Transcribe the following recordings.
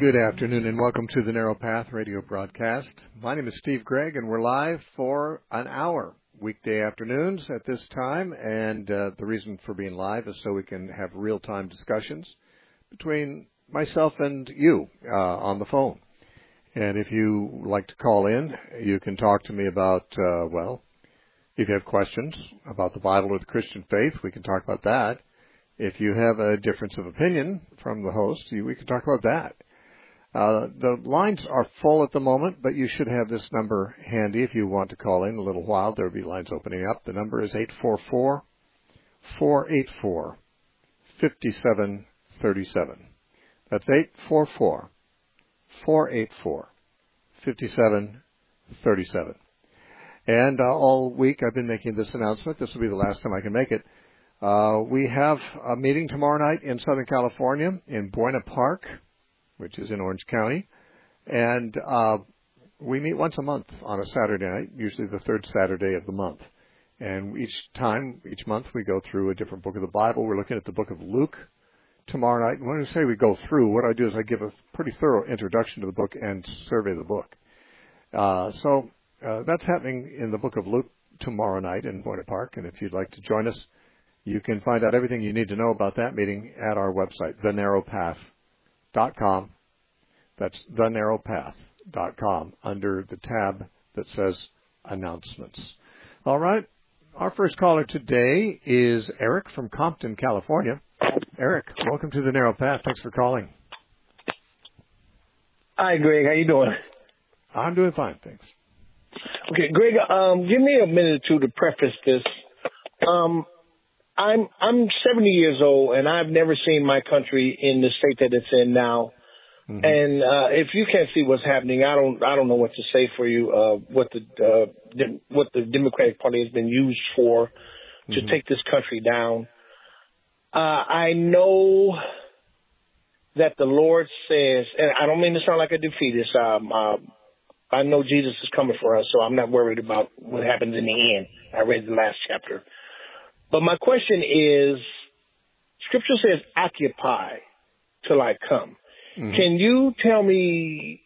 Good afternoon and welcome to the Narrow Path radio broadcast. My name is Steve Gregg and we're live for an hour, weekday afternoons at this time. And the reason for being live is so we can have real-time discussions between myself and you on the phone. And if you like to call in, you can talk to me about, if you have questions about the Bible or the Christian faith, we can talk about that. If you have a difference of opinion from the host, we can talk about that. The lines are full at the moment, but you should have this number handy if you want to call in a little while. There will be lines opening up. The number is 844-484-5737. That's 844-484-5737. And all week I've been making this announcement. This will be the last time I can make it. We have a meeting tomorrow night in Southern California in Buena Park, which is in Orange County. And we meet once a month on a Saturday night, usually the third Saturday of the month. And each month, we go through a different book of the Bible. We're looking at the book of Luke tomorrow night. And when I say we go through, what I do is I give a pretty thorough introduction to the book and survey the book. So that's happening in the book of Luke tomorrow night in Buena Park. And if you'd like to join us, you can find out everything you need to know about that meeting at our website, thenarrowpath.com. That's thenarrowpath.com under the tab that says Announcements. All right. Our first caller today is Eric from Compton, California. Eric, welcome to the Narrow Path. Thanks for calling. Hi, Greg. How you doing? I'm doing fine, thanks. Okay, Greg, give me a minute or two to preface this. I'm 70 years old, and I've never seen my country in the state that it's in now. Mm-hmm. And if you can't see what's happening, I don't know what to say for you. What the Democratic Party has been used for to take this country down. I know that the Lord says, and I don't mean to sound like a defeatist. I know Jesus is coming for us, so I'm not worried about what happens in the end. I read the last chapter. But my question is, Scripture says, occupy till I come. Mm-hmm. Can you tell me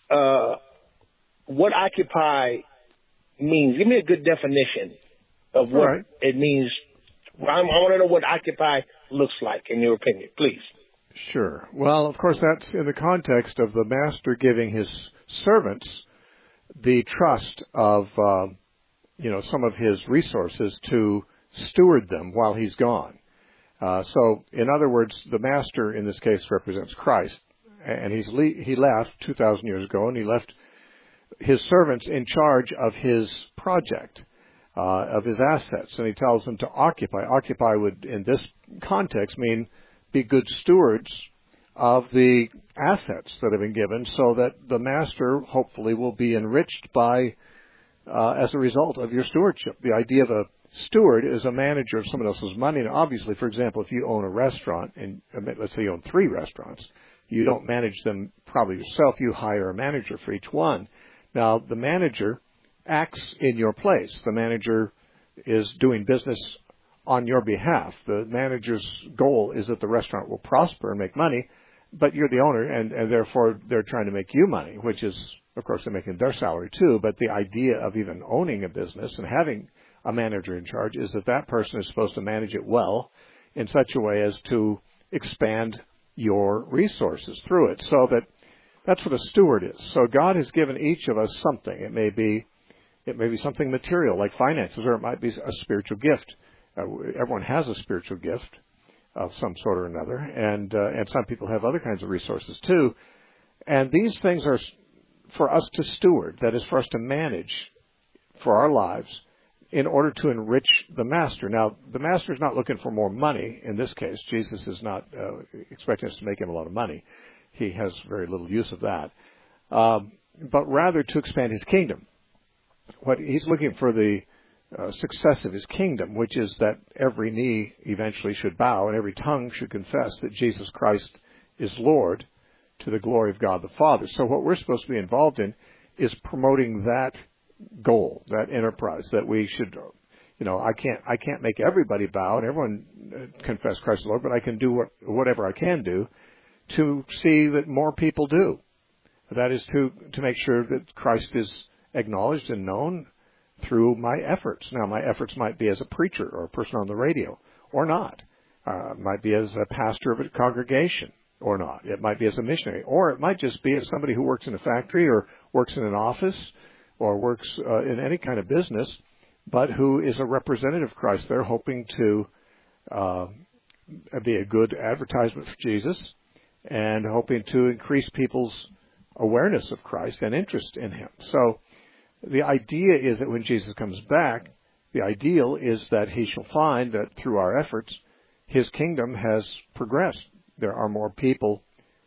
what occupy means? Give me a good definition of what it means. I want to know what occupy looks like, in your opinion, please. Sure. Well, of course, that's in the context of the master giving his servants the trust of, some of his resources to steward them while he's gone. So, in other words, the master in this case represents Christ, and he left 2,000 years ago, and he left his servants in charge of his project, of his assets, and he tells them to occupy. Occupy would, in this context, mean be good stewards of the assets that have been given, so that the master hopefully will be enriched by, as a result of your stewardship. The idea of a steward is a manager of someone else's money. And obviously, for example, if you own a restaurant, and let's say you own 3 restaurants, you don't manage them probably yourself. You hire a manager for each one. Now, the manager acts in your place. The manager is doing business on your behalf. The manager's goal is that the restaurant will prosper and make money, but you're the owner, and therefore they're trying to make you money, which is, of course, they're making their salary too. But the idea of even owning a business and having a manager in charge is that person is supposed to manage it well in such a way as to expand your resources through it. So that's what a steward is. So God has given each of us something. It may be something material like finances, or it might be a spiritual gift. Everyone has a spiritual gift of some sort or another, and some people have other kinds of resources too. And these things are for us to steward. That is, for us to manage for our lives, in order to enrich the master. Now, the master is not looking for more money in this case. Jesus is not expecting us to make him a lot of money. He has very little use of that. But rather to expand his kingdom. What he's looking for the success of his kingdom, which is that every knee eventually should bow and every tongue should confess that Jesus Christ is Lord, to the glory of God the Father. So what we're supposed to be involved in is promoting that goal, that enterprise, that we should, I can't make everybody bow and everyone confess Christ the Lord, but I can do whatever I can do to see that more people do. That is to make sure that Christ is acknowledged and known through my efforts. Now, my efforts might be as a preacher or a person on the radio or not. It might be as a pastor of a congregation or not. It might be as a missionary. Or it might just be as somebody who works in a factory or works in an office or works in any kind of business, but who is a representative of Christ. They're hoping to be a good advertisement for Jesus and hoping to increase people's awareness of Christ and interest in him. So the idea is that when Jesus comes back, the ideal is that he shall find that through our efforts, his kingdom has progressed. There are more people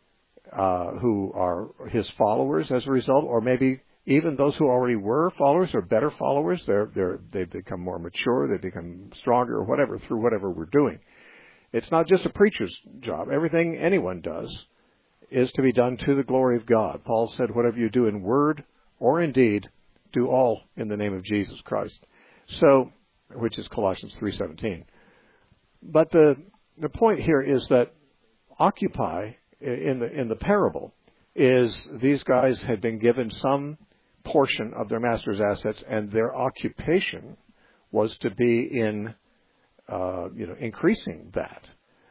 who are his followers as a result, or maybe even those who already were followers are better followers. They've become more mature, they become stronger, or whatever, through whatever we're doing. It's not just a preacher's job. Everything anyone does is to be done to the glory of God. Paul said, whatever you do in word or in deed, do all in the name of Jesus Christ. So, which is Colossians 3:17. But the point here is that Occupy in the parable is these guys had been given some portion of their master's assets, and their occupation was to be in increasing that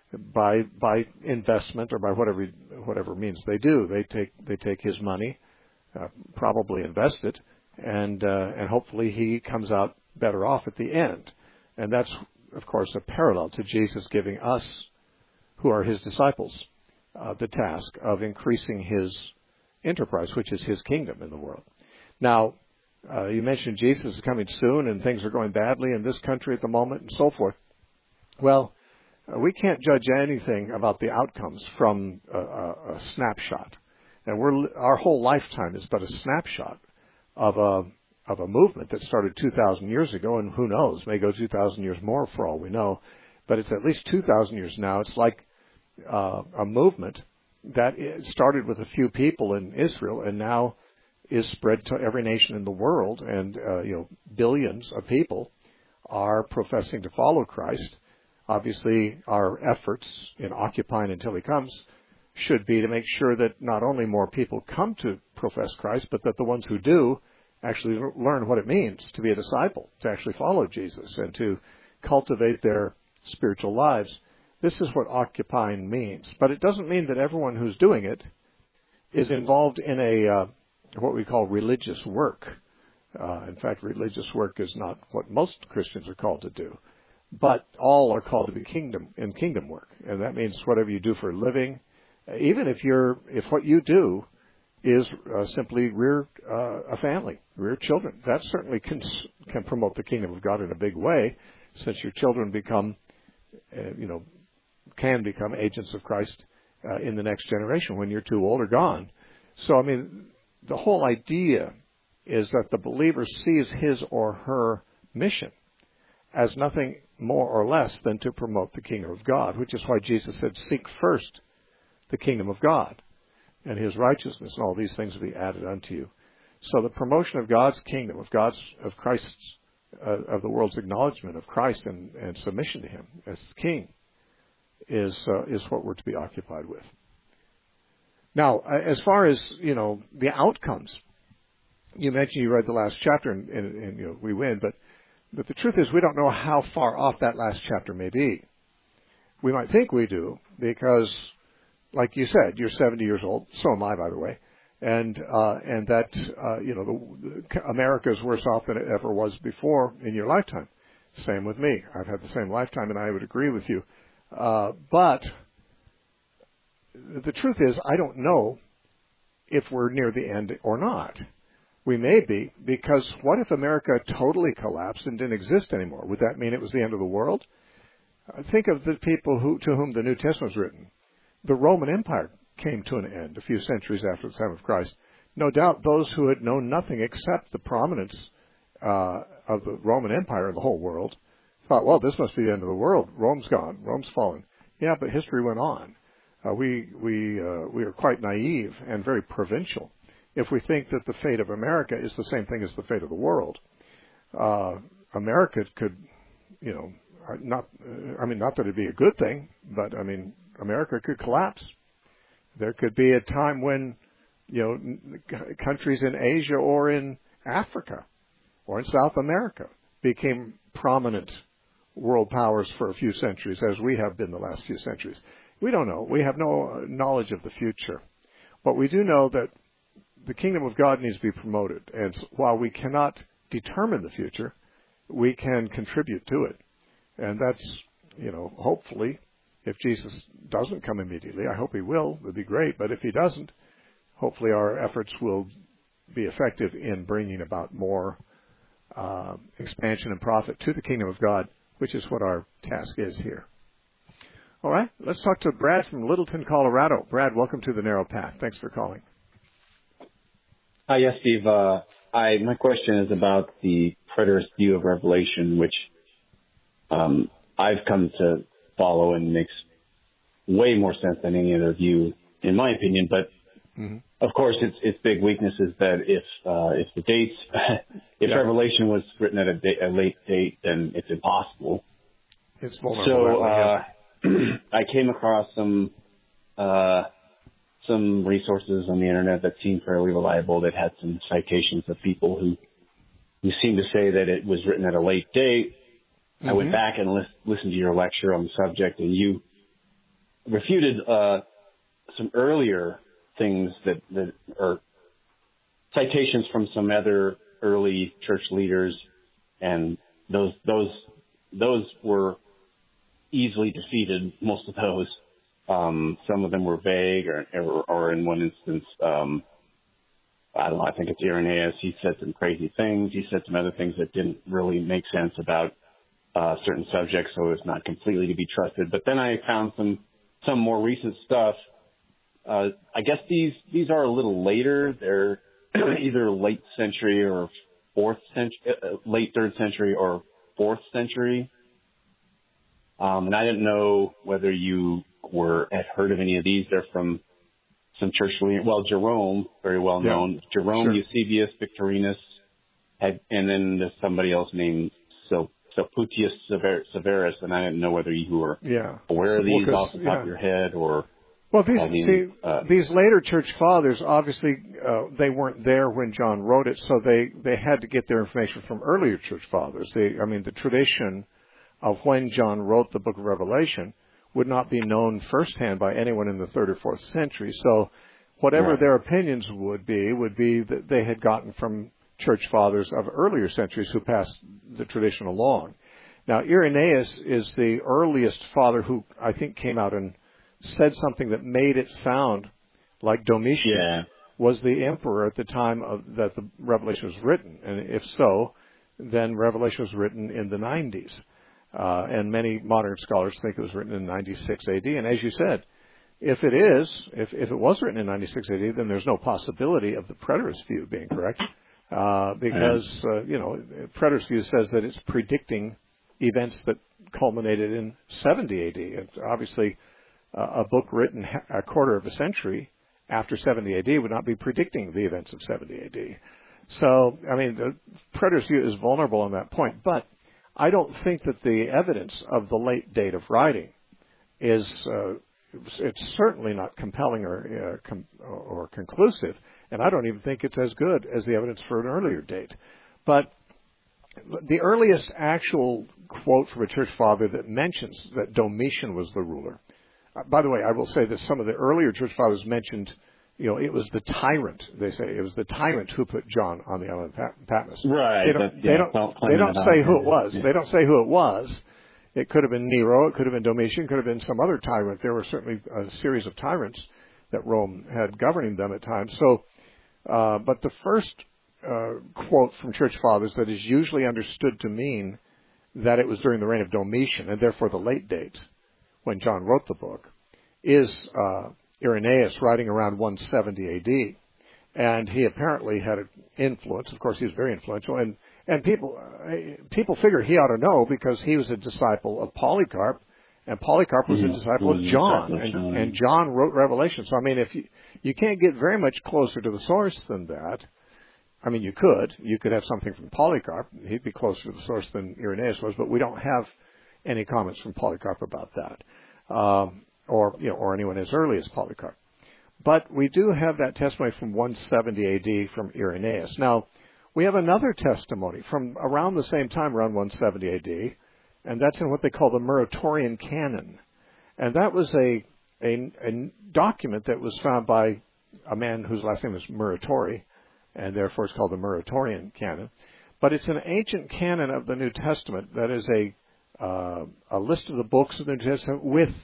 by investment or by whatever means they do. They take his money, probably invest it, and hopefully he comes out better off at the end. And that's, of course, a parallel to Jesus giving us, who are his disciples, the task of increasing his enterprise, which is his kingdom in the world. Now, you mentioned Jesus is coming soon and things are going badly in this country at the moment and so forth. Well, we can't judge anything about the outcomes from a snapshot. And our whole lifetime is but a snapshot of a movement that started 2,000 years ago, and who knows, may go 2,000 years more for all we know. But it's at least 2,000 years now. It's like a movement that started with a few people in Israel and now is spread to every nation in the world, and billions of people are professing to follow Christ. Obviously, our efforts in occupying until he comes should be to make sure that not only more people come to profess Christ, but that the ones who do actually learn what it means to be a disciple, to actually follow Jesus, and to cultivate their spiritual lives. This is what occupying means. But it doesn't mean that everyone who's doing it is involved in a what we call religious work. In fact, religious work is not what most Christians are called to do. But all are called to be kingdom work. And that means whatever you do for a living, even if what you do is simply rear a family, rear children. That certainly can promote the kingdom of God in a big way, since your children can become agents of Christ in the next generation when you're too old or gone. So, I mean, the whole idea is that the believer sees his or her mission as nothing more or less than to promote the kingdom of God, which is why Jesus said, seek first the kingdom of God and his righteousness, and all these things will be added unto you. So the promotion of God's kingdom, of Christ's, of the world's acknowledgement of Christ and submission to him as king is what we're to be occupied with. Now, as far as, the outcomes, you mentioned you read the last chapter and we win, but the truth is we don't know how far off that last chapter may be. We might think we do because, like you said, you're 70 years old. So am I, by the way. And that, America is worse off than it ever was before in your lifetime. Same with me. I've had the same lifetime, and I would agree with you. But the truth is, I don't know if we're near the end or not. We may be, because what if America totally collapsed and didn't exist anymore? Would that mean it was the end of the world? Think of the people to whom the New Testament was written. The Roman Empire came to an end a few centuries after the time of Christ. No doubt those who had known nothing except the prominence of the Roman Empire in the whole world thought, well, this must be the end of the world. Rome's gone. Rome's fallen. Yeah, but history went on. We are quite naive and very provincial if we think that the fate of America is the same thing as the fate of the world. America could, not that it'd be a good thing, but America could collapse There could be a time when, countries in Asia or in Africa or in South America became prominent world powers for a few centuries, as we have been the last few centuries. We don't know. We have no knowledge of the future. But we do know that the kingdom of God needs to be promoted. And while we cannot determine the future, we can contribute to it. And that's, hopefully, if Jesus doesn't come immediately, I hope he will, it would be great. But if he doesn't, hopefully our efforts will be effective in bringing about more expansion and profit to the kingdom of God, which is what our task is here. All right, let's talk to Brad from Littleton, Colorado. Brad, welcome to the Narrow Path. Thanks for calling. Hi, yes, Steve. My question is about the preterist view of Revelation, which I've come to follow and makes way more sense than any other view, in my opinion. But of course, its big weakness is that if the dates, if Revelation was written at a late date, then it's impossible. It's vulnerable. So I came across some resources on the internet that seemed fairly reliable, that had some citations of people who seemed to say that it was written at a late date. I went back and listened to your lecture on the subject, and you refuted some earlier things that are citations from some other early church leaders, and those were easily defeated. Most of those, some of them were vague, or in one instance, I don't know. I think it's Irenaeus. He said some crazy things. He said some other things that didn't really make sense about certain subjects, so it's not completely to be trusted. But then I found some more recent stuff. I guess these are a little later. They're either late century or late 3rd century or 4th century. And I didn't know whether you had heard of any of these. They're from some church leaders. Well, Jerome, very well known. Jerome, sure. Eusebius, Victorinus, and then there's somebody else named Sulpicius Severus, and I didn't know whether you were aware of these off the top of your head or. Well, these later church fathers, obviously, they weren't there when John wrote it, so they had to get their information from earlier church fathers. The tradition of when John wrote the book of Revelation would not be known firsthand by anyone in the 3rd or 4th century. So whatever their opinions would be that they had gotten from church fathers of earlier centuries who passed the tradition along. Now, Irenaeus is the earliest father who I think came out and said something that made it sound like Domitian was the emperor at the time that the Revelation was written. And if so, then Revelation was written in the 90s. And many modern scholars think it was written in 96 AD. And as you said, if it was written in 96 AD, then there's no possibility of the preterist view being correct. Because, preterist view says that it's predicting events that culminated in 70 AD. It's obviously, a book written a quarter of a century after 70 AD would not be predicting the events of 70 AD. So, the preterist view is vulnerable on that point. But I don't think that the evidence of the late date of writing is, it's certainly not compelling or conclusive. And I don't even think it's as good as the evidence for an earlier date. But the earliest actual quote from a church father that mentions that Domitian was the ruler. By the way, I will say that some of the earlier church fathers mentioned, it was the tyrant. They say it was the tyrant who put John on the island of Patmos. Right. They don't say who it was. Yeah. They don't say who it was. It could have been Nero. It could have been Domitian. It could have been some other tyrant. There were certainly a series of tyrants that Rome had governing them at times. So, but the first quote from church fathers that is usually understood to mean that it was during the reign of Domitian, and therefore the late date, when John wrote the book, is Irenaeus writing around 170 AD. And he apparently had an influence. Of course, he was very influential. And people figure he ought to know because he was a disciple of Polycarp, and Polycarp was a disciple of John. And John wrote Revelation. So, if you can't get very much closer to the source than that. You could have something from Polycarp. He'd be closer to the source than Irenaeus was, but we don't have any comments from Polycarp about that, or anyone as early as Polycarp. But we do have that testimony from 170 AD from Irenaeus. Now, we have another testimony from around the same time, around 170 AD, and that's in what they call the Muratorian Canon. And that was a document that was found by a man whose last name is Muratori, and therefore it's called the Muratorian Canon. But it's an ancient canon of the New Testament that is a list of the books of the New Testament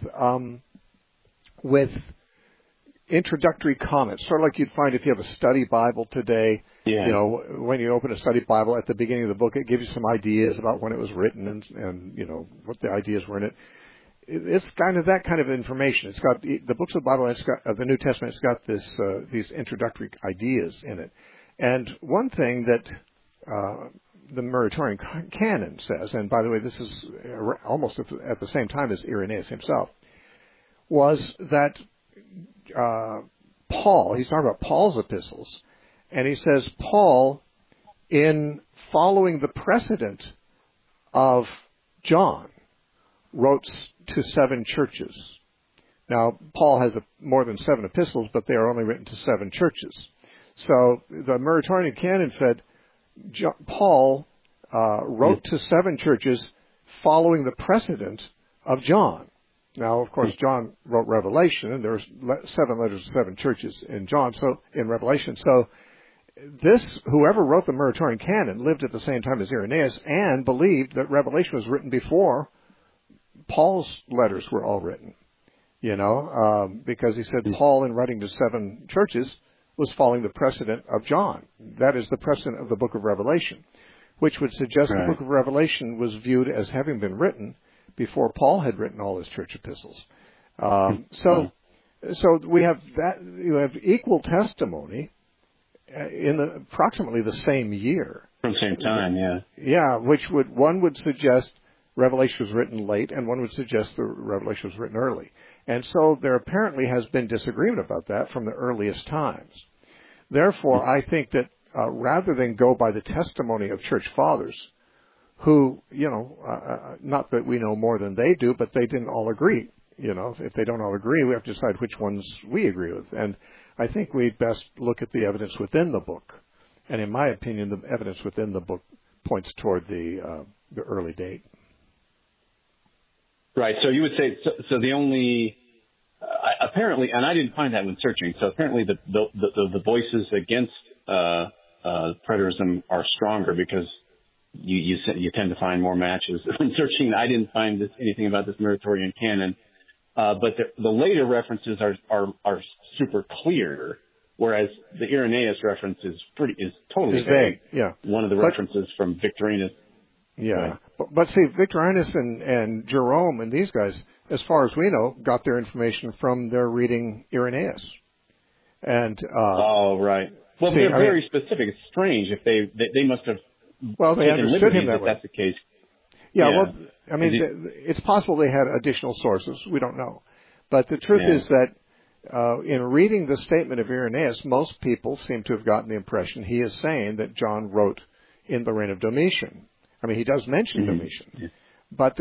with introductory comments, sort of like you'd find if you have a study Bible today. Yeah. You know, when you open a study Bible at the beginning of the book, it gives you some ideas about when it was written and you know, what the ideas were in it. It's kind of that kind of information. It's got the books of the Bible, it's got the New Testament. It's got these introductory ideas in it. And one thing that the Muratorian Canon says, and by the way, this is almost at the same time as Irenaeus himself, was that Paul, he's talking about Paul's epistles, and he says Paul, in following the precedent of John, wrote to 7 churches. Now, Paul has more than 7 epistles, but they are only written to 7 churches. So the Muratorian Canon said Paul wrote to 7 churches following the precedent of John. Now, of course, John wrote Revelation, and there's 7 letters to 7 churches in John, so in Revelation. So whoever wrote the Muratorian Canon lived at the same time as Irenaeus and believed that Revelation was written before Paul's letters were all written, you know, because he said Paul, in writing to 7 churches, was following the precedent of John. That is the precedent of the book of Revelation, which would suggest the book of Revelation was viewed as having been written before Paul had written all his church epistles. So we have that. You have equal testimony in approximately the same year. From the same time, yeah. Yeah, one would suggest Revelation was written late, and one would suggest the Revelation was written early. And so there apparently has been disagreement about that from the earliest times. Therefore, I think that rather than go by the testimony of church fathers, who, you know, not that we know more than they do, but they didn't all agree. You know, if they don't all agree, we have to decide which ones we agree with. And I think we'd best look at the evidence within the book. And in my opinion, the evidence within the book points toward the early date. Right. So you would say so the only apparently, and I didn't find that when searching. So apparently the voices against preterism are stronger because you tend to find more matches when searching. I didn't find anything about this Muratorian Canon, but the later references are super clear, whereas the Irenaeus reference is totally vague. Yeah. One of the references from Victorinus. Yeah, right. but see, Victorinus and Jerome and these guys, as far as we know, got their information from their reading Irenaeus. And oh, right. Well, they're very specific. It's strange if they must have. Well, they understood him that way. That's the case. Yeah. Well, I mean, it's possible they had additional sources. We don't know, but the truth is that in reading the statement of Irenaeus, most people seem to have gotten the impression he is saying that John wrote in the reign of Domitian. I mean, he does mention Domitian, but the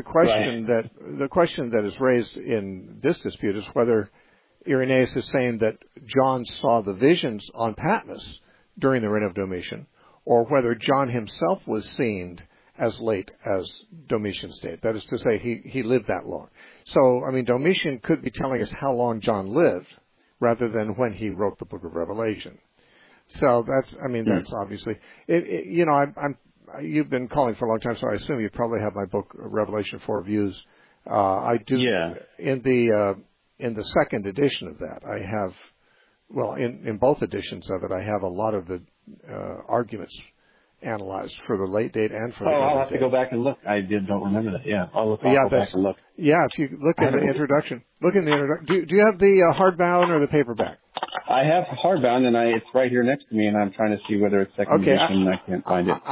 question that is raised in this dispute is whether Irenaeus is saying that John saw the visions on Patmos during the reign of Domitian, or whether John himself was seen as late as Domitian's date. That is to say, he lived that long. So, I mean, Domitian could be telling us how long John lived, rather than when he wrote the book of Revelation. So that's obviously, you know, you've been calling for a long time, so I assume you probably have my book, Revelation 4 Views. I do. Yeah. In the second edition of that, I have, well, in both editions of it, I have a lot of the arguments analyzed for the late date and for the I'll have to go back and look. I don't remember that. Yeah, I'll go back and look. Yeah, if you look in the introduction. Look in the introduction. Do you have the hardbound or the paperback? I have hardbound, and it's right here next to me, and I'm trying to see whether it's second edition. I can't find it.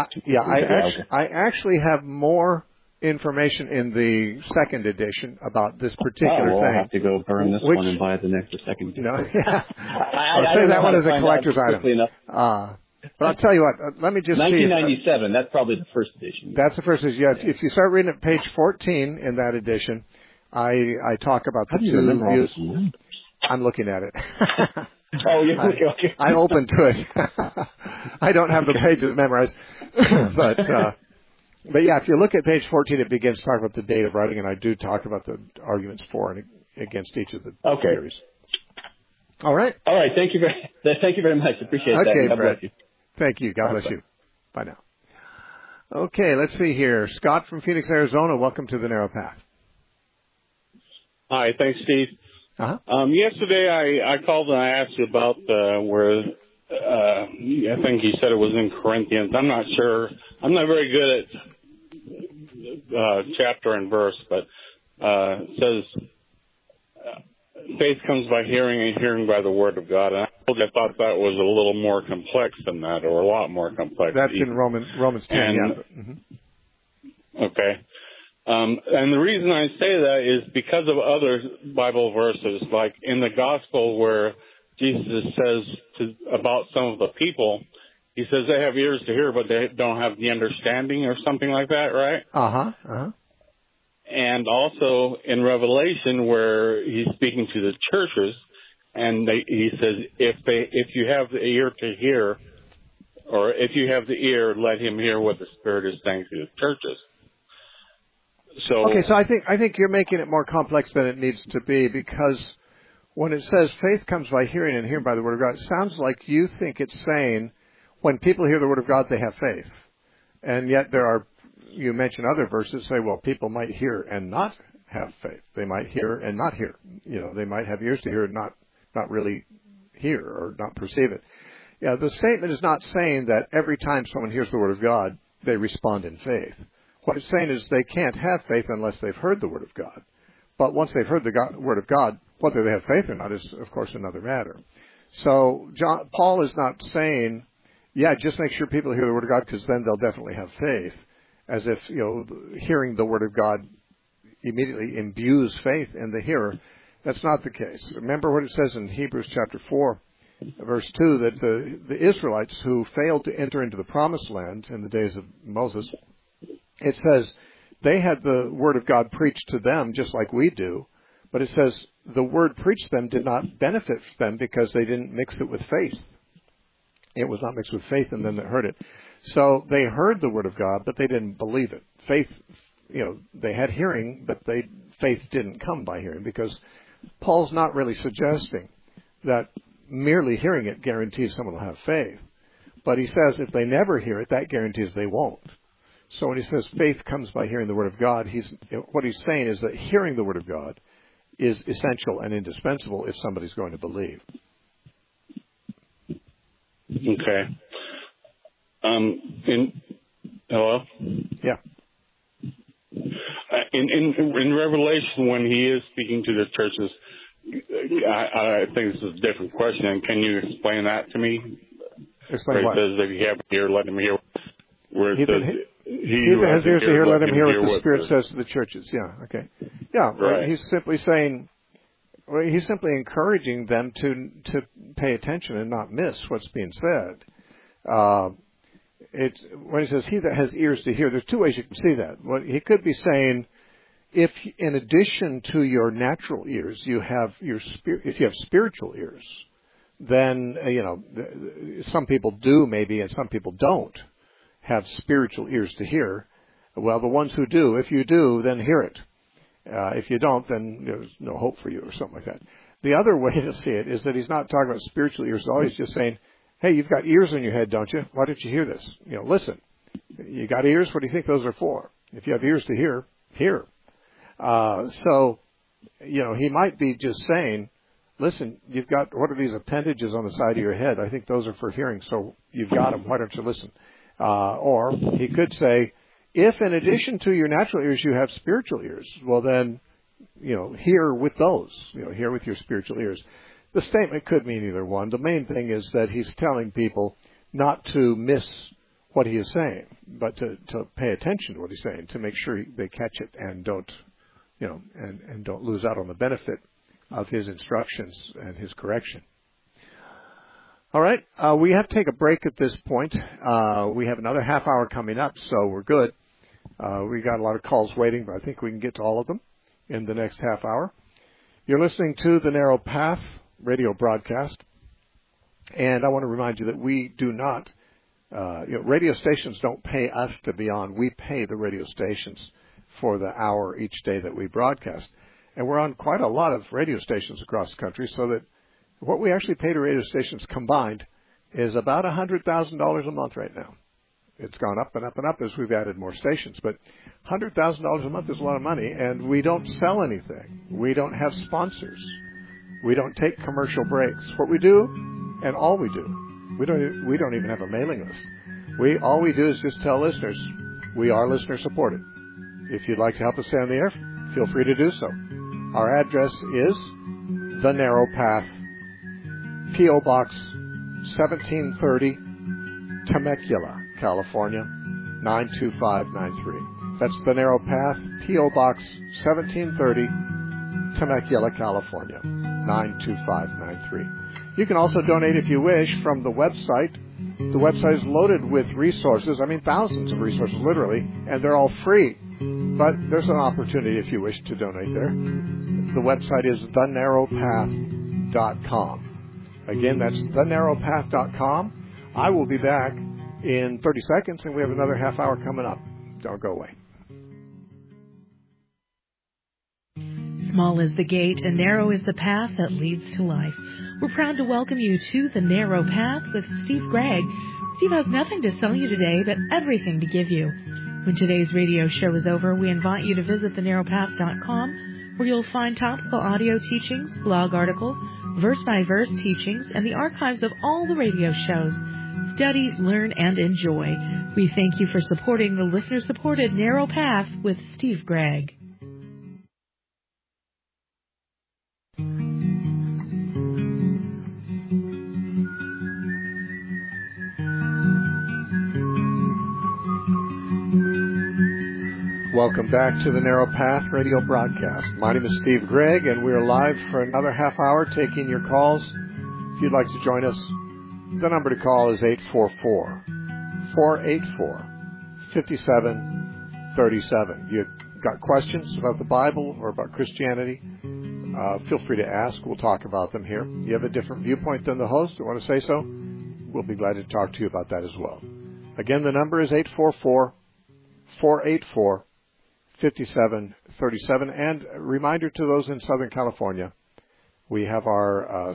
I actually have more information in the second edition about this particular thing. I'll have to go burn this one and buy the second. No, yeah. I'll say that one as a collector's item. But I'll tell you what, let me just 1997, that's probably the first edition. That's the first edition, yeah. If you start reading at page 14 in that edition, I talk about the two views. I'm looking at it. Oh, yeah, okay. I open to it. I don't have the pages memorized, but yeah, if you look at page 14, it begins to talk about the date of writing, and I do talk about the arguments for and against each of the theories. All right. All right. Thank you very much. Appreciate that. Okay, God Brett. bless you. Thank you. God bless you. Bye now. Okay, let's see here. Scott from Phoenix, Arizona. Welcome to the Narrow Path. Hi. Thanks, Steve. Uh-huh. Yesterday I called and I asked you about where I think you said it was in Corinthians. I'm not sure. I'm not very good at chapter and verse, but it says faith comes by hearing and hearing by the word of God. And I thought that was a little more complex than that, or a lot more complex. That's in Romans 10, and, yeah. Mm-hmm. Okay. And the reason I say that is because of other Bible verses, like in the gospel where Jesus says about some of the people, he says they have ears to hear, but they don't have the understanding or something like that, right? Uh-huh. Uh-huh. And also in Revelation where he's speaking to the churches, and he says, if you have the ear to hear, or if you have the ear, let him hear what the Spirit is saying to the churches. So I think you're making it more complex than it needs to be, because when it says faith comes by hearing and hearing by the Word of God, it sounds like you think it's saying when people hear the Word of God, they have faith. And yet you mentioned other verses say, well, people might hear and not have faith. They might hear and not hear. They might have ears to hear and not really hear or not perceive it. Yeah, the statement is not saying that every time someone hears the Word of God, they respond in faith. What it's saying is they can't have faith unless they've heard the Word of God. But once they've heard the Word of God, whether they have faith or not is, of course, another matter. So Paul is not saying, yeah, just make sure people hear the Word of God because then they'll definitely have faith, as if, hearing the Word of God immediately imbues faith in the hearer. That's not the case. Remember what it says in Hebrews chapter 4, verse 2, that the Israelites who failed to enter into the promised land in the days of Moses, it says they had the Word of God preached to them just like we do, but it says the Word preached to them did not benefit them because they didn't mix it with faith. It was not mixed with faith in them that heard it. So they heard the Word of God, but they didn't believe it. Faith, they had hearing, but faith didn't come by hearing, because Paul's not really suggesting that merely hearing it guarantees someone will have faith. But he says if they never hear it, that guarantees they won't. So when he says faith comes by hearing the Word of God, what he's saying is that hearing the Word of God is essential and indispensable if somebody's going to believe. Okay. Hello? Yeah. In Revelation, when he is speaking to the churches, I think this is a different question. Can you explain that to me? Explain what? Where it says, if you have an ear, let him hear. Where it says, he who has ears to hear, let him hear what the Spirit says to the churches. Yeah, okay. Yeah, right. He's simply saying, he's simply encouraging them to pay attention and not miss what's being said. When he says, he that has ears to hear, there's two ways you can see that. He could be saying, if in addition to your natural ears, if you have spiritual ears, then, some people do maybe and some people don't have spiritual ears to hear. Well, the ones who do, if you do, then hear it. If you don't, then there's no hope for you or something like that. The other way to see it is that he's not talking about spiritual ears at all. He's just saying, hey, you've got ears in your head, don't you? Why don't you hear this? Listen. You got ears? What do you think those are for? If you have ears to hear, hear. He might be just saying, listen, you've got, what are these appendages on the side of your head? I think those are for hearing, so you've got them. Why don't you listen? Or he could say, if in addition to your natural ears you have spiritual ears, well then, hear with those. Hear with your spiritual ears. The statement could mean either one. The main thing is that he's telling people not to miss what he is saying, but to pay attention to what he's saying, to make sure they catch it and don't, and don't lose out on the benefit of his instructions and his correction. All right, we have to take a break at this point. We have another half hour coming up, so we're good. We got a lot of calls waiting, but I think we can get to all of them in the next half hour. You're listening to the Narrow Path radio broadcast. And I want to remind you that we do not, radio stations don't pay us to be on. We pay the radio stations for the hour each day that we broadcast. And we're on quite a lot of radio stations across the country, so that what we actually pay to radio stations combined is about $100,000 a month right now. It's gone up and up and up as we've added more stations, but $100,000 a month is a lot of money, and we don't sell anything. We don't have sponsors. We don't take commercial breaks. What we do, and all we do, we don't even have a mailing list. All we do is just tell listeners we are listener supported. If you'd like to help us stay on the air, feel free to do so. Our address is The Narrow Path, P.O. Box 1730, Temecula, California, 92593. That's The Narrow Path, P.O. Box 1730, Temecula, California, 92593. You can also donate if you wish from the website. The website is loaded with resources, thousands of resources, literally, and they're all free. But there's an opportunity if you wish to donate there. The website is thenarrowpath.com. Again, that's thenarrowpath.com. I will be back in 30 seconds, and we have another half hour coming up. Don't go away. Small is the gate and narrow is the path that leads to life. We're proud to welcome you to The Narrow Path with Steve Gregg. Steve has nothing to sell you today, but everything to give you. When today's radio show is over, we invite you to visit thenarrowpath.com, where you'll find topical audio teachings, blog articles, verse-by-verse teachings, and the archives of all the radio shows. Study, learn, and enjoy. We thank you for supporting the listener-supported Narrow Path with Steve Gregg. Welcome back to the Narrow Path radio broadcast. My name is Steve Gregg, and we are live for another half hour taking your calls. If you'd like to join us, the number to call is 844-484-5737. You got questions about the Bible or about Christianity? Feel free to ask. We'll talk about them here. You have a different viewpoint than the host? You want to say so? We'll be glad to talk to you about that as well. Again, the number is 844-484-5737. And a reminder to those in Southern California, we have our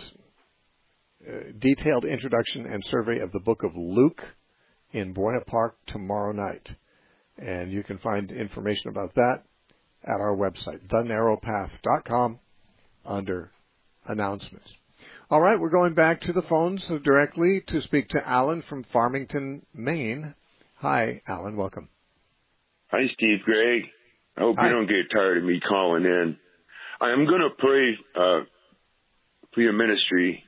detailed introduction and survey of the book of Luke in Buena Park tomorrow night. And you can find information about that at our website, thenarrowpath.com, under announcements. All right, we're going back to the phones directly to speak to Alan from Farmington, Maine. Hi, Alan. Welcome. Hi, Steve Gregg. I hope you don't get tired of me calling in. I'm going to pray for your ministry.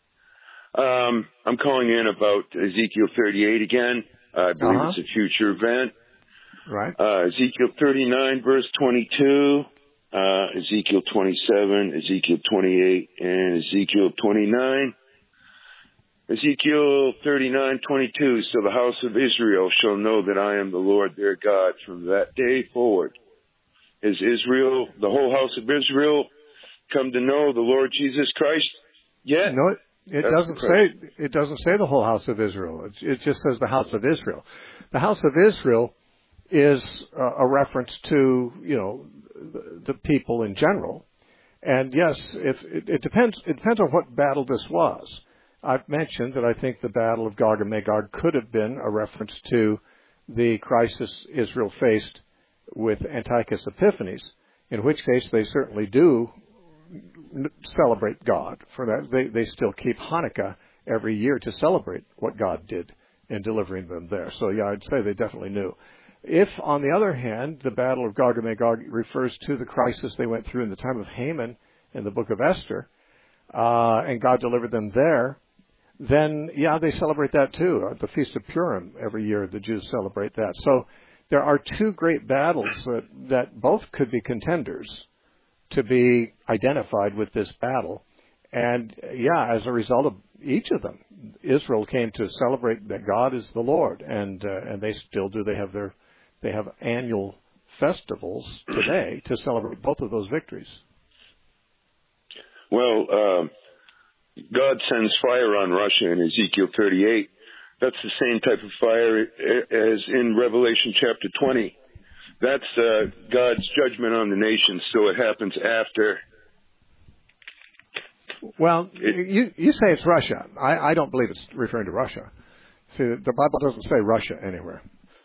I'm calling in about Ezekiel 38 again. I believe it's a future event. Right. Ezekiel 39, verse 22, Ezekiel 27, Ezekiel 28, and Ezekiel 29. Ezekiel 39:22. So the house of Israel shall know that I am the Lord their God from that day forward. Is Israel, the whole house of Israel, come to know the Lord Jesus Christ yet? No, it doesn't say. It doesn't say the whole house of Israel. It just says the house of Israel. The house of Israel is a reference to the people in general. And yes, it depends. It depends on what battle this was. I've mentioned that I think the Battle of Gog and Magog could have been a reference to the crisis Israel faced with Antiochus Epiphanes, in which case they certainly do celebrate God for that. They still keep Hanukkah every year to celebrate what God did in delivering them there. So, yeah, I'd say they definitely knew. If, on the other hand, the Battle of Gog and Magog refers to the crisis they went through in the time of Haman in the book of Esther, and God delivered them there, then, yeah, they celebrate that too. The Feast of Purim, every year the Jews celebrate that. So there are two great battles that both could be contenders to be identified with this battle. And, yeah, as a result of each of them, Israel came to celebrate that God is the Lord, and they still do. They have annual festivals today to celebrate both of those victories. Well, God sends fire on Russia in Ezekiel 38. That's the same type of fire as in Revelation chapter 20. That's God's judgment on the nations, so it happens after. Well, you say it's Russia. I don't believe it's referring to Russia. See, the Bible doesn't say Russia anywhere.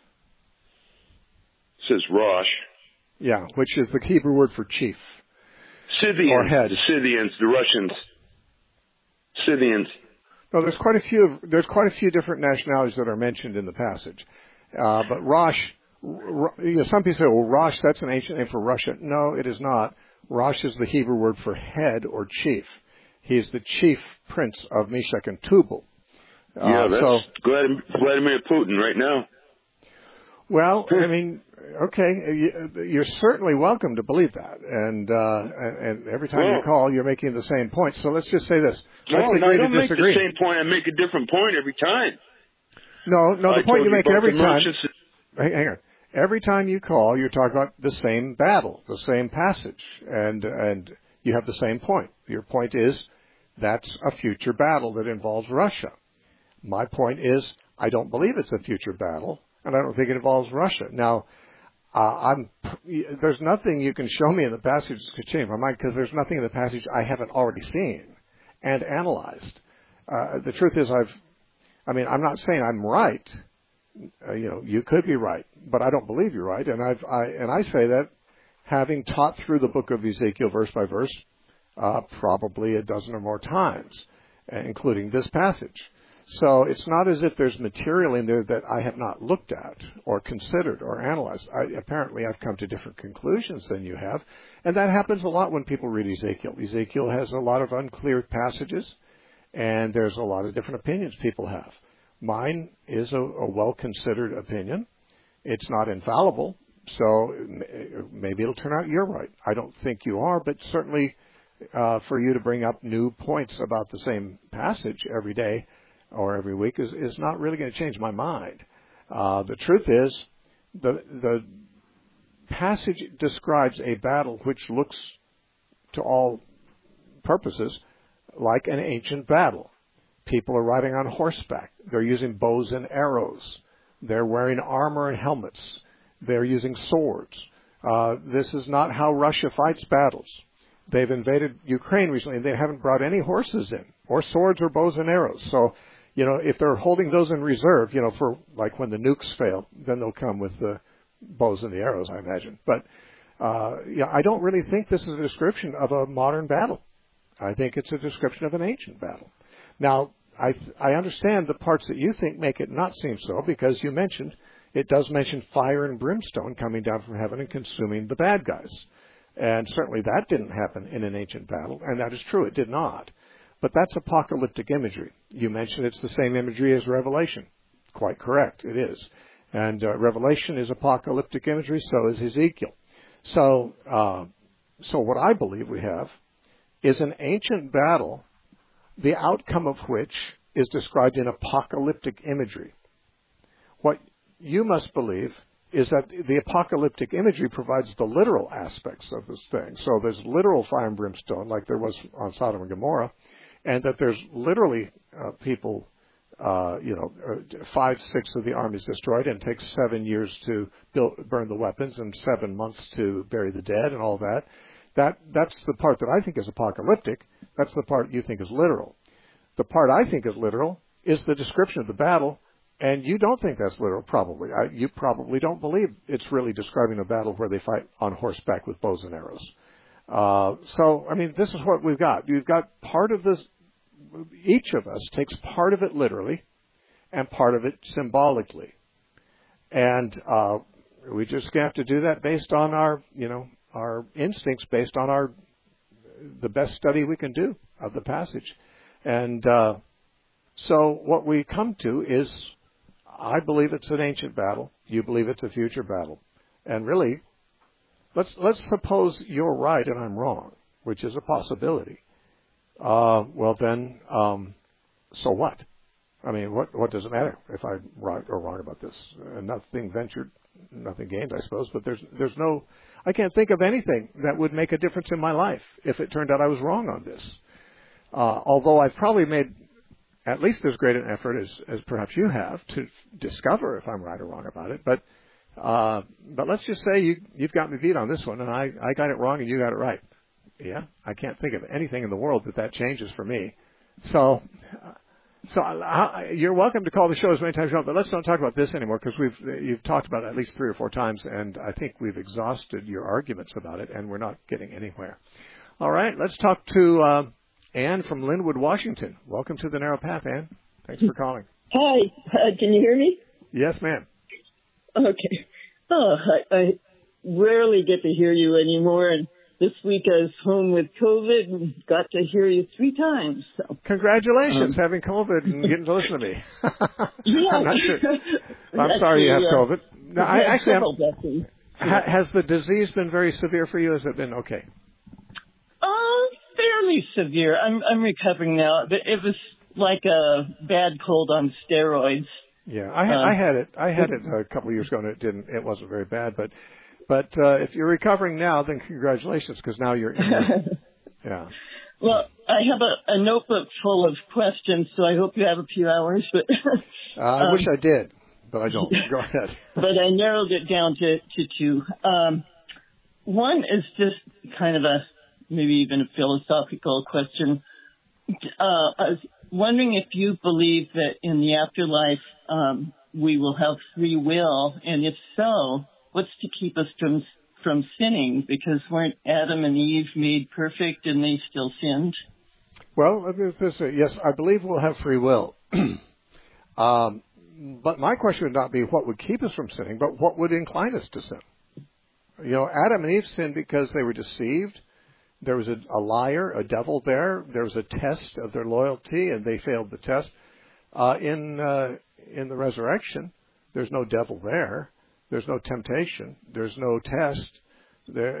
It says Rosh. Yeah, which is the Hebrew word for chief. Scythians, or head. The Scythians, the Russians. Scythians. No, there's quite a few different nationalities that are mentioned in the passage. But Rosh, some people say, well, Rosh, that's an ancient name for Russia. No, it is not. Rosh is the Hebrew word for head or chief. He's the chief prince of Meshech and Tubal. Yeah, that's Vladimir Putin right now. Well, I mean, okay, you're certainly welcome to believe that, and every time you call, you're making the same point. So let's just say this: let's agree I don't to make disagree. the same point. I make a different point every time. No, the point you make every time. Hang on. Every time you call, you're talking about the same battle, the same passage, and you have the same point. Your point is that's a future battle that involves Russia. My point is I don't believe it's a future battle. And I don't think it involves Russia. Now, there's nothing you can show me in the passage that could change my mind because there's nothing in the passage I haven't already seen and analyzed. The truth is, I'm not saying I'm right. You could be right, but I don't believe you're right. And I say that having taught through the book of Ezekiel verse by verse, probably a dozen or more times, including this passage. So it's not as if there's material in there that I have not looked at or considered or analyzed. Apparently I've come to different conclusions than you have. And that happens a lot when people read Ezekiel. Ezekiel has a lot of unclear passages, and there's a lot of different opinions people have. Mine is a well-considered opinion. It's not infallible, so maybe it'll turn out you're right. I don't think you are, but certainly for you to bring up new points about the same passage every day or every week is not really going to change my mind. The truth is, the passage describes a battle which looks, to all purposes, like an ancient battle. People are riding on horseback. They're using bows and arrows. They're wearing armor and helmets. They're using swords. This is not how Russia fights battles. They've invaded Ukraine recently, and they haven't brought any horses in, or swords or bows and arrows. So, if they're holding those in reserve, for like when the nukes fail, then they'll come with the bows and the arrows, I imagine. But, I don't really think this is a description of a modern battle. I think it's a description of an ancient battle. Now, I understand the parts that you think make it not seem so, because it does mention fire and brimstone coming down from heaven and consuming the bad guys. And certainly that didn't happen in an ancient battle, and that is true, it did not. But that's apocalyptic imagery. You mentioned it's the same imagery as Revelation. Quite correct, it is. And Revelation is apocalyptic imagery, so is Ezekiel. So what I believe we have is an ancient battle, the outcome of which is described in apocalyptic imagery. What you must believe is that the apocalyptic imagery provides the literal aspects of this thing. So there's literal fire and brimstone, like there was on Sodom and Gomorrah, and that there's literally people, 5/6 of the army is destroyed, and it takes 7 years to burn the weapons and 7 months to bury the dead and all that. That's the part that I think is apocalyptic. That's the part you think is literal. The part I think is literal is the description of the battle, and you don't think that's literal, probably. You probably don't believe it's really describing a battle where they fight on horseback with bows and arrows. This is what we've got. You've got part of this. Each of us takes part of it literally and part of it symbolically. And we just have to do that based on our instincts, based on the best study we can do of the passage. And so what we come to is, I believe it's an ancient battle. You believe it's a future battle. And really, let's suppose you're right and I'm wrong, which is a possibility. So what? I mean, what does it matter if I'm right or wrong about this? Nothing ventured, nothing gained, I suppose. But I can't think of anything that would make a difference in my life if it turned out I was wrong on this. although I've probably made at least as great an effort as perhaps you have to discover if I'm right or wrong about it. But let's just say you've got me beat on this one, and I got it wrong and you got it right. Yeah, I can't think of anything in the world that changes for me. So you're welcome to call the show as many times as you want, but let's not talk about this anymore because you've talked about it at least 3 or 4 times, and I think we've exhausted your arguments about it, and we're not getting anywhere. All right, let's talk to Ann from Linwood, Washington. Welcome to the Narrow Path, Ann. Thanks for calling. Hi, can you hear me? Yes, ma'am. Okay. Oh, I rarely get to hear you anymore, and this week I was home with COVID and got to hear you 3 times. So. Congratulations, having COVID and getting to listen to me. Yeah. I'm not sure. I'm sorry you have COVID. No, I actually has the disease been very severe for you? Has it been okay? Fairly severe. I'm recovering now. It was like a bad cold on steroids. Yeah, I had it a couple of years ago, and it wasn't very bad. But if you're recovering now, then congratulations, because now you're in. Yeah. Well, I have a notebook full of questions, so I hope you have a few hours. But I wish I did, but I don't. Go ahead. But I narrowed it down to 2. One is just kind of maybe even a philosophical question. I was wondering if you believe that in the afterlife we will have free will, and if so, what's to keep us from sinning? Because weren't Adam and Eve made perfect and they still sinned? Well, yes, I believe we'll have free will. But my question would not be what would keep us from sinning, but what would incline us to sin. You know, Adam and Eve sinned because they were deceived. There was a liar, a devil there. There was a test of their loyalty, and they failed the test. In the resurrection, there's no devil there. There's no temptation. There's no test. There,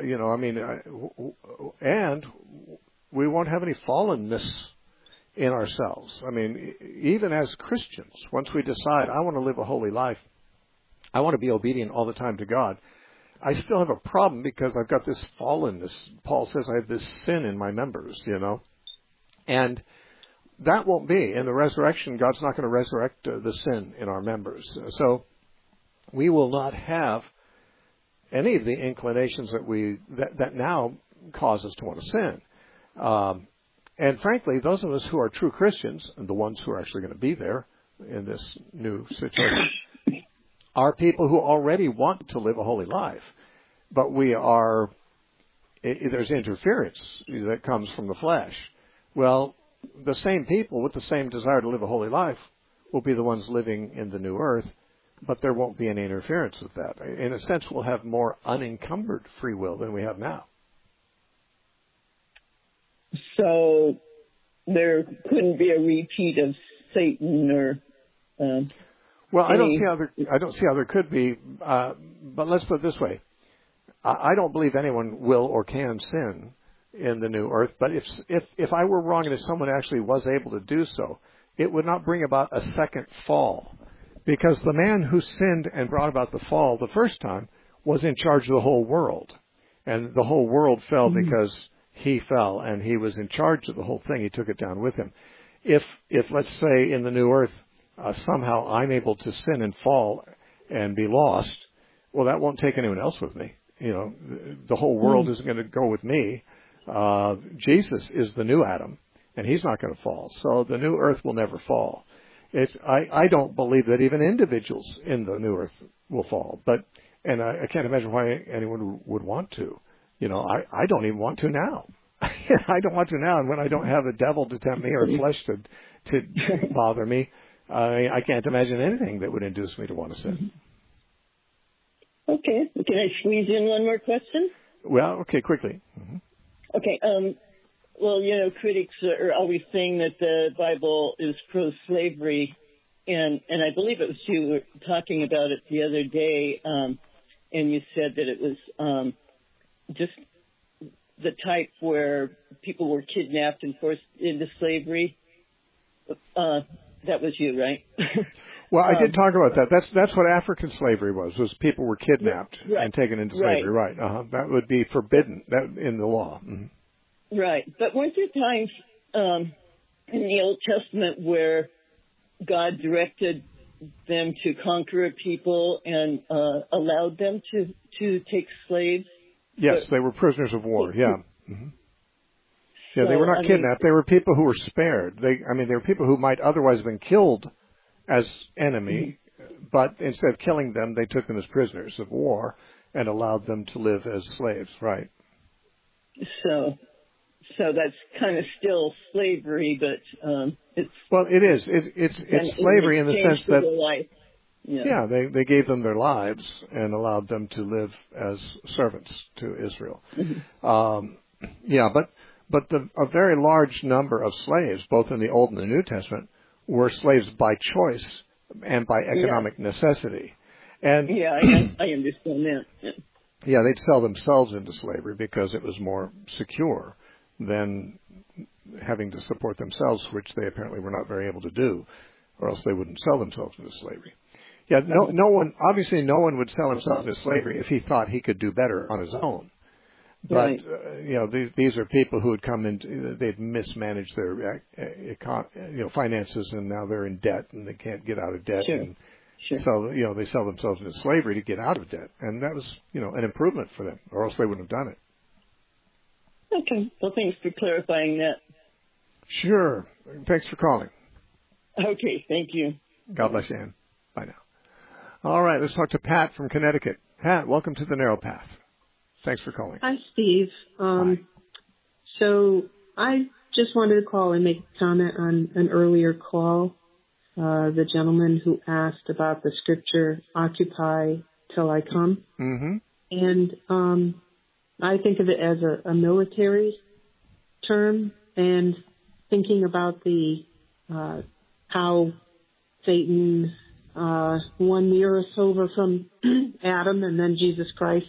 and we won't have any fallenness in ourselves. I mean, even as Christians, once we decide, I want to live a holy life, I want to be obedient all the time to God, I still have a problem because I've got this fallenness. Paul says I have this sin in my members, And that won't be. In the resurrection, God's not going to resurrect the sin in our members. So we will not have any of the inclinations that now cause us to want to sin. And frankly, those of us who are true Christians, and the ones who are actually going to be there in this new situation, are people who already want to live a holy life, but there's interference that comes from the flesh. Well, the same people with the same desire to live a holy life will be the ones living in the new earth, but there won't be any interference with that. In a sense, we'll have more unencumbered free will than we have now. So there couldn't be a repeat of Satan or... Well, I don't see how there could be, but let's put it this way. I don't believe anyone will or can sin in the new earth, but if I were wrong and if someone actually was able to do so, it would not bring about a second fall, because the man who sinned and brought about the fall the first time was in charge of the whole world, and the whole world fell because he fell, and he was in charge of the whole thing. He took it down with him. If let's say in the new earth, somehow I'm able to sin and fall and be lost, well, that won't take anyone else with me. The whole world isn't going to go with me. Jesus is the new Adam, and he's not going to fall. So the new earth will never fall. I don't believe that even individuals in the new earth will fall. And I can't imagine why anyone would want to. I don't even want to now. I don't want to now. And when I don't have a devil to tempt me or flesh to bother me, I can't imagine anything that would induce me to want to sin. Okay. Can I squeeze in one more question? Well, okay, quickly. Mm-hmm. Okay. Well, critics are always saying that the Bible is pro-slavery, and I believe it was you who were talking about it the other day, and you said that it was just the type where people were kidnapped and forced into slavery. That was you, right? Well, I did talk about that. That's what African slavery was people were kidnapped and taken into slavery. Right. That would be forbidden in the law. Mm-hmm. Right. But weren't there times in the Old Testament where God directed them to conquer a people and allowed them to take slaves? Yes, they were prisoners of war. Yeah. Mm-hmm. Yeah, So, they were not kidnapped. They were people who were spared. They were people who might otherwise have been killed as enemy, but instead of killing them, they took them as prisoners of war and allowed them to live as slaves. Right. So that's kind of still slavery, but it's... Well, it is. It's slavery in the sense that... Life. Yeah, they gave them their lives and allowed them to live as servants to Israel. But a very large number of slaves, both in the Old and the New Testament, were slaves by choice and by economic necessity. And I understand that. Yeah, they'd sell themselves into slavery because it was more secure than having to support themselves, which they apparently were not very able to do, or else they wouldn't sell themselves into slavery. Yeah, no one would sell himself into slavery if he thought he could do better on his own. But, these are people who had come in, they'd mismanaged their, finances, and now they're in debt and they can't get out of debt. Sure. And so, they sell themselves into slavery to get out of debt. And that was, an improvement for them, or else they wouldn't have done it. Okay. Well, thanks for clarifying that. Sure. Thanks for calling. Okay. Thank you. God bless you, Ann. Bye now. All right. Let's talk to Pat from Connecticut. Pat, welcome to the Narrow Path. Thanks for calling. Hi, Steve. Hi. So I just wanted to call and make a comment on an earlier call. The gentleman who asked about the scripture, "Occupy till I come." Mm-hmm. And I think of it as a military term, and thinking about how Satan won the earth over from Adam, and then Jesus Christ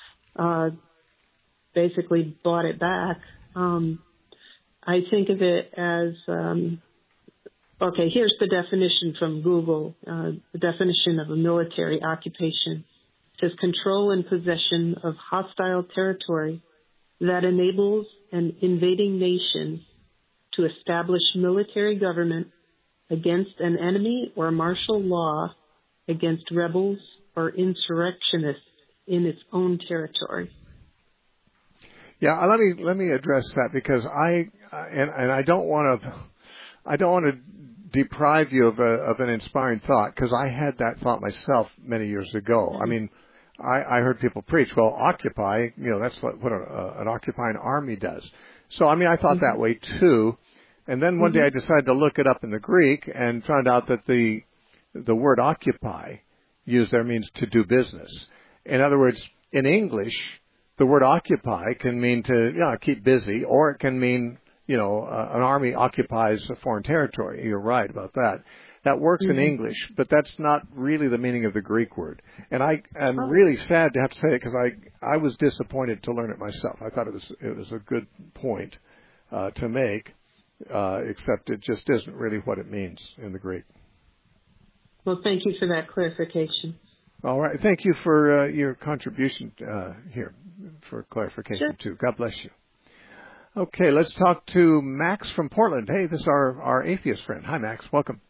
basically bought it back. I think of it as, here's the definition from Google, the definition of a military occupation. It says control and possession of hostile territory that enables an invading nation to establish military government against an enemy or martial law against rebels or insurrectionists in its own territory. Yeah, let me address that, because I don't want to deprive you of an inspiring thought, because I had that thought myself many years ago. Mm-hmm. I mean, I heard people preach, well, occupy, that's what an occupying army does. So I mean, I thought that way too. And then one day I decided to look it up in the Greek and found out that the word occupy used there means to do business. In other words, in English, the word occupy can mean to keep busy, or it can mean, an army occupies a foreign territory. You're right about that. That works in English, but that's not really the meaning of the Greek word. And I'm really sad to have to say it, because I was disappointed to learn it myself. I thought it was a good point to make, except it just isn't really what it means in the Greek. Well, thank you for that clarification. All right. Thank you for your contribution here for clarification, too. God bless you. Okay, let's talk to Max from Portland. Hey, this is our atheist friend. Hi, Max. Welcome.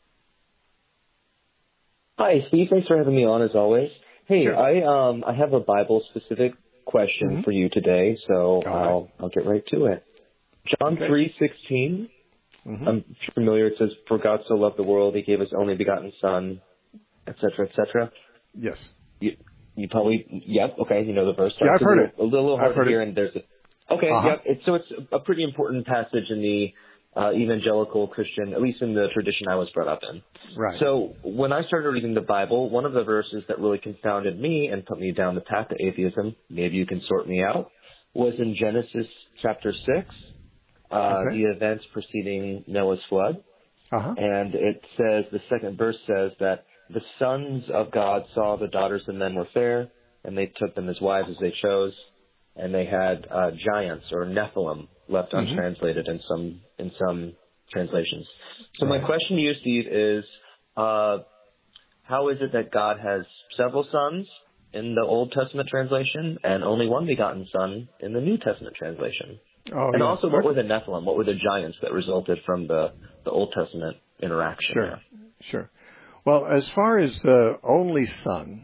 Hi, Steve. Thanks for having me on, as always. Hey, sure. I have a Bible-specific question for you today, so I'll get right to it. John 3:16. I'm familiar. It says, "For God so loved the world, He gave His only begotten Son," etc., etc. Yes. You probably, okay, you know the verse. Yeah, I've heard it. A little hard to hear, it. and there's so it's a pretty important passage in the evangelical Christian, at least in the tradition I was brought up in. Right. So when I started reading the Bible, one of the verses that really confounded me and put me down the path to atheism, maybe you can sort me out, was in Genesis chapter 6, the events preceding Noah's flood. And it says, the second verse says that the sons of God saw the daughters of men were fair, and they took them as wives as they chose, and they had giants, or Nephilim, left untranslated in some translations. So my question to you, Steve, is how is it that God has several sons in the Old Testament translation and only one begotten Son in the New Testament translation? And also, what were the Nephilim? What were the giants that resulted from the Old Testament interaction? Sure. Well, as far as the only Son,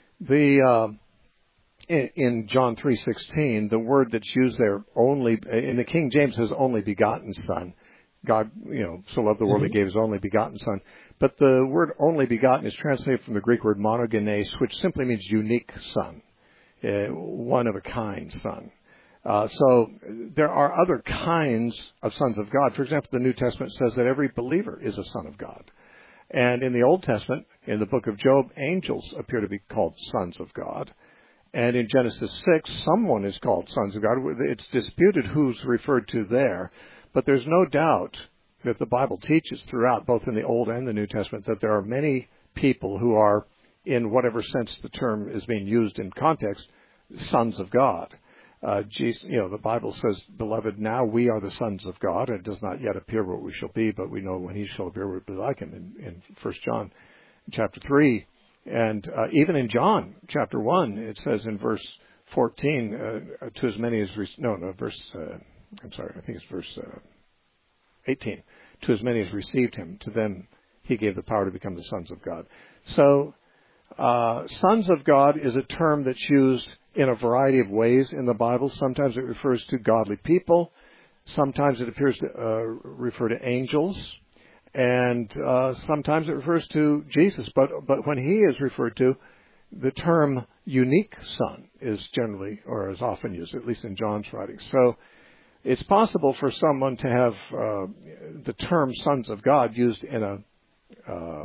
in John 3:16, the word that's used there, only, in the King James says only begotten Son. God, so loved the world, He gave His only begotten Son. But the word only begotten is translated from the Greek word monogenes, which simply means unique son, one of a kind son. So there are other kinds of sons of God. For example, the New Testament says that every believer is a son of God. And in the Old Testament, in the book of Job, angels appear to be called sons of God. And in Genesis 6, someone is called sons of God. It's disputed who's referred to there. But there's no doubt that the Bible teaches throughout, both in the Old and the New Testament, that there are many people who are, in whatever sense the term is being used in context, sons of God. The Bible says, "Beloved, now we are the sons of God. It does not yet appear what we shall be, but we know when He shall appear we'll be like Him," in 1 John chapter 3. And even in John chapter 1, it says in verse 14, to as many as... I think it's verse 18. To as many as received Him, to them He gave the power to become the sons of God. So, sons of God is a term that's used in a variety of ways in the Bible. Sometimes it refers to godly people. Sometimes it appears to refer to angels. And sometimes it refers to Jesus. But when He is referred to, the term unique son is generally, or is often used, at least in John's writings. So it's possible for someone to have the term sons of God used in a,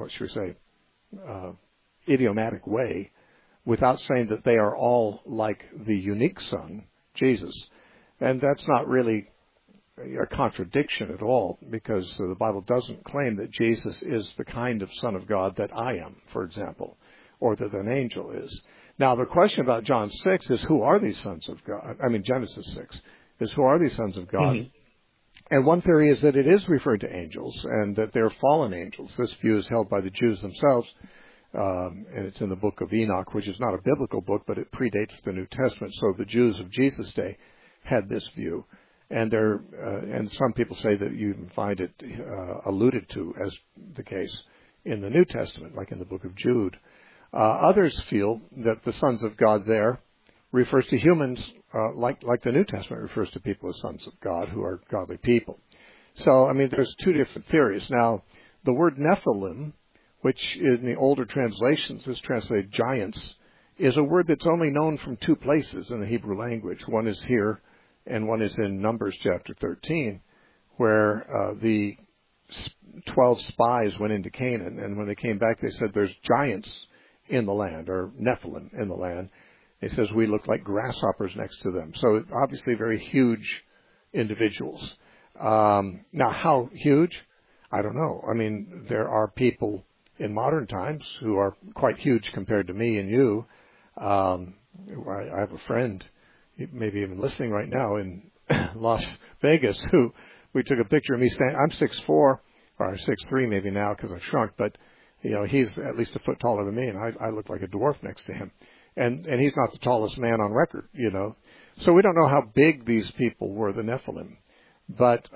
idiomatic way, without saying that they are all like the unique Son, Jesus. And that's not really a contradiction at all, because the Bible doesn't claim that Jesus is the kind of Son of God that I am, for example, or that an angel is. Now, the question about John 6 is, who are these sons of God? Genesis 6 is, who are these sons of God? Mm-hmm. And one theory is that it is referred to angels, and that they're fallen angels. This view is held by the Jews themselves, and it's in the book of Enoch, which is not a biblical book, but it predates the New Testament. So the Jews of Jesus' day had this view. And and some people say that you can find it alluded to as the case in the New Testament, like in the book of Jude. Others feel that the sons of God there refers to humans, like the New Testament refers to people as sons of God, who are godly people. So, there's two different theories. Now, the word Nephilim, which in the older translations is translated giants, is a word that's only known from two places in the Hebrew language. One is here, and one is in Numbers chapter 13, where the 12 spies went into Canaan, and when they came back, they said there's giants in the land, or Nephilim in the land. It says we look like grasshoppers next to them. So obviously very huge individuals. Now, how huge? I don't know. There are people in modern times who are quite huge compared to me and you. I have a friend, maybe even listening right now in Las Vegas, who we took a picture of me standing. I'm 6'4", or 6'3" maybe now because I've shrunk, but he's at least a foot taller than me, and I look like a dwarf next to him. And he's not the tallest man on record, So we don't know how big these people were, the Nephilim. But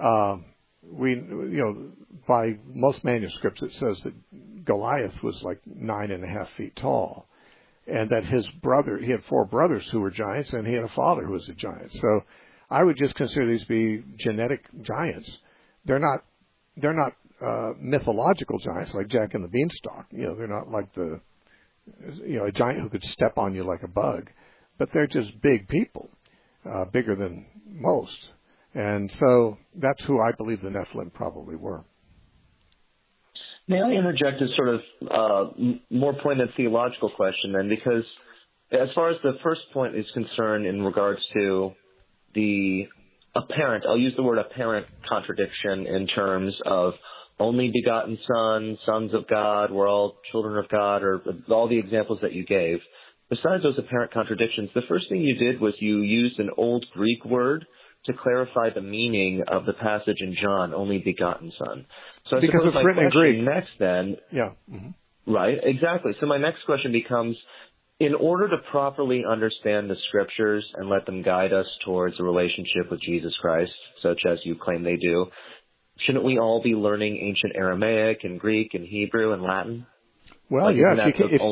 by most manuscripts it says that Goliath was like 9.5 feet tall. And that he had 4 brothers who were giants, and he had a father who was a giant. So I would just consider these to be genetic giants. They're not mythological giants like Jack and the Beanstalk. They're not like a giant who could step on you like a bug, but they're just big people, bigger than most. And so that's who I believe the Nephilim probably were. May I interject a sort of more pointed theological question then? Because as far as the first point is concerned in regards to the apparent, I'll use the word apparent contradiction in terms of only begotten Son, sons of God, we're all children of God, or all the examples that you gave. Besides those apparent contradictions, the first thing you did was you used an old Greek word to clarify the meaning of the passage in John, only begotten Son. So because it's written in Greek. Next then, yeah, mm-hmm. Right, exactly. So my next question becomes, in order to properly understand the scriptures and let them guide us towards a relationship with Jesus Christ, such as you claim they do, shouldn't we all be learning ancient Aramaic and Greek and Hebrew and Latin? Well, like, yeah,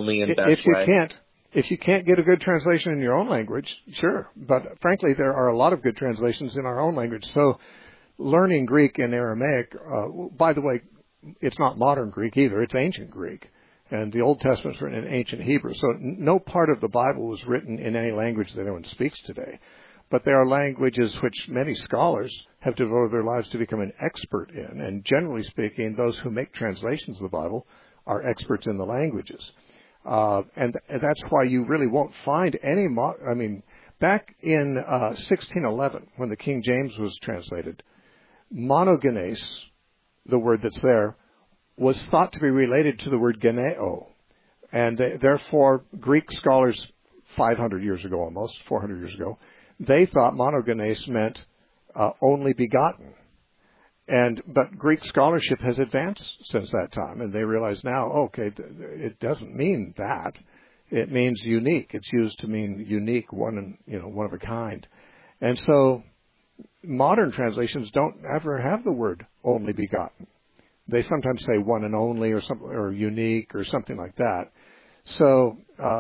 if you can't get a good translation in your own language, sure. But frankly, there are a lot of good translations in our own language. So learning Greek and Aramaic, by the way, it's not modern Greek either. It's ancient Greek. And the Old Testament is written in ancient Hebrew. So no part of the Bible was written in any language that anyone speaks today. But there are languages which many scholars have devoted their lives to become an expert in. And generally speaking, those who make translations of the Bible are experts in the languages. And that's why you really won't find any, back in 1611, when the King James was translated, monogenes, the word that's there, was thought to be related to the word geneo. And therefore, Greek scholars 500 years ago almost, 400 years ago, they thought monogenes meant only begotten. But Greek scholarship has advanced since that time, and they realize now, okay, it doesn't mean that. It means unique. It's used to mean unique, one of a kind. And so modern translations don't ever have the word only begotten. They sometimes say one and only or unique or something like that. So,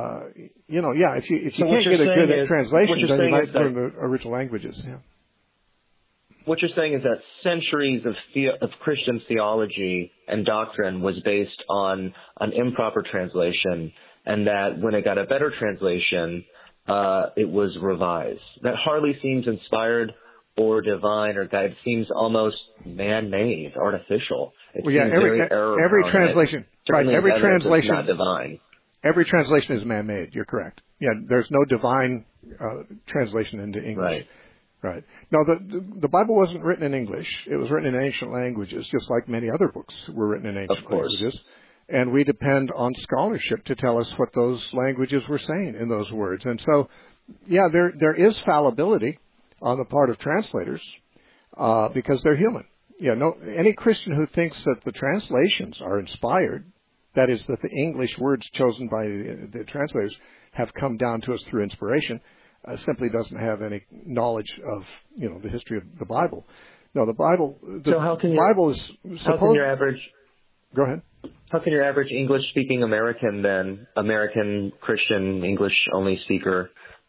if you can't get a good translation, then you might learn the original languages. Yeah. What you're saying is that centuries of Christian theology and doctrine was based on an improper translation, and that when it got a better translation, it was revised. That hardly seems inspired or divine or guide. It seems almost man-made, artificial. Every translation, right? Every translation, not divine. Every translation is man-made. You're correct. Yeah, there's no divine translation into English. Right. No, the Bible wasn't written in English. It was written in ancient languages, just like many other books were written in ancient languages. And we depend on scholarship to tell us what those languages were saying in those words. And so, yeah, there is fallibility on the part of translators because they're human. Yeah, any Christian who thinks that the translations are inspired, that is, that the English words chosen by the translators have come down to us through inspiration, simply doesn't have any knowledge of, the history of the Bible. No, the Bible. Bible is supposed. How can your average? Go ahead. How can your average English-speaking American, American Christian English-only speaker,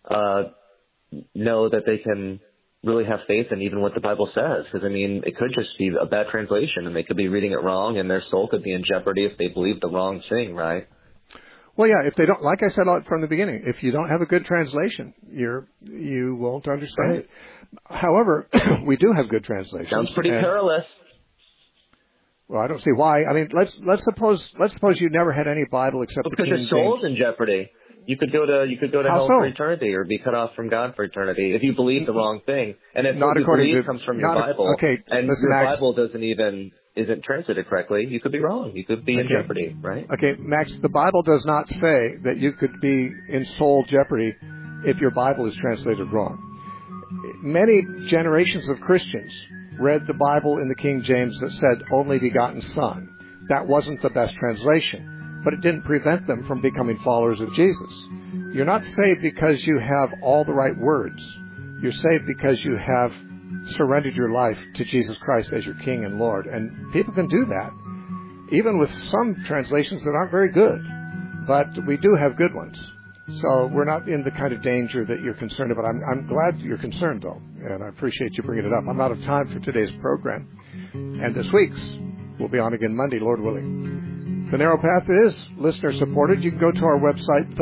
know that they can really have faith in even what the Bible says? Because it could just be a bad translation, and they could be reading it wrong, and their soul could be in jeopardy if they believe the wrong thing, right? Well, yeah, if they don't, like I said from the beginning, if you don't have a good translation, you won't understand it. However, we do have good translations. Sounds pretty perilous. Well, I don't see why. Let's suppose you never had any Bible except the King James. Because your soul's in jeopardy. You could go to hell for eternity, or be cut off from God for eternity if you believe the wrong thing. And if what you believe comes from your Bible, and your Bible isn't translated correctly, you could be wrong. You could be in jeopardy, right? Okay, Max, the Bible does not say that you could be in soul jeopardy if your Bible is translated wrong. Many generations of Christians read the Bible in the King James that said only begotten Son. That wasn't the best translation, but it didn't prevent them from becoming followers of Jesus. You're not saved because you have all the right words. You're saved because you have surrendered your life to Jesus Christ as your King and Lord. And people can do that, even with some translations that aren't very good. But we do have good ones. So we're not in the kind of danger that you're concerned about. I'm glad you're concerned, though, and I appreciate you bringing it up. I'm out of time for today's program. And this week's, we'll be on again Monday, Lord willing. The Narrow Path is listener-supported. You can go to our website,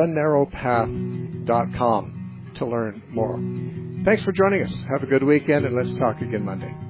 thenarrowpath.com, to learn more. Thanks for joining us. Have a good weekend, and let's talk again Monday.